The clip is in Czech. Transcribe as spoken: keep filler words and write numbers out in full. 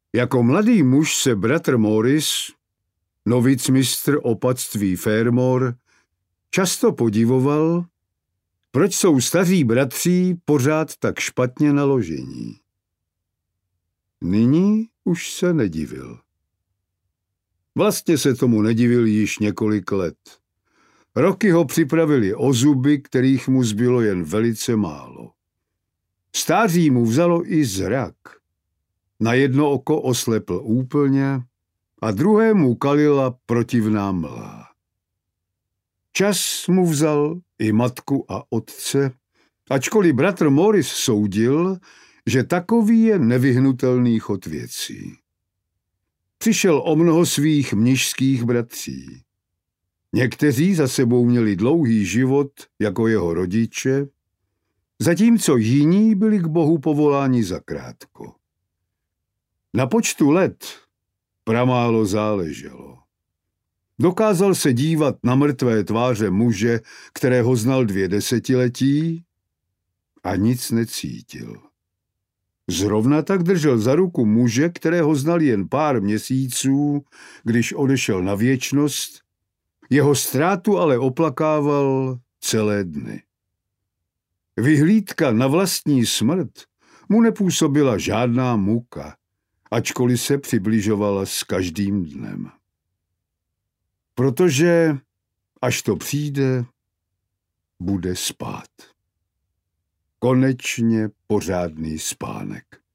Jako mladý muž se bratr Morris, novicmistr opatství Fairmore, často podivoval, proč jsou staří bratří pořád tak špatně naložení. Nyní už se nedivil. Vlastně se tomu nedivil již několik let. Roky ho připravili o zuby, kterých mu zbylo jen velice málo. Stáří mu vzalo i zrak. Na jedno oko oslepl úplně a druhému kalila protivná mlha. Čas mu vzal i matku a otce, ačkoliv bratr Morris soudil, že takový je nevyhnutelný chod věcí. Přišel o mnoho svých mnišských bratří. Někteří za sebou měli dlouhý život jako jeho rodiče, zatímco jiní byli k Bohu povoláni zakrátko. Na počtu let pramálo záleželo. Dokázal se dívat na mrtvé tváře muže, kterého znal dvě desetiletí, a nic necítil. Zrovna tak držel za ruku muže, kterého znal jen pár měsíců, když odešel na věčnost, jeho ztrátu ale oplakával celé dny. Vyhlídka na vlastní smrt mu nepůsobila žádná muka, ačkoliv se přibližovala s každým dnem. Protože až to přijde, bude spát. Konečně pořádný spánek.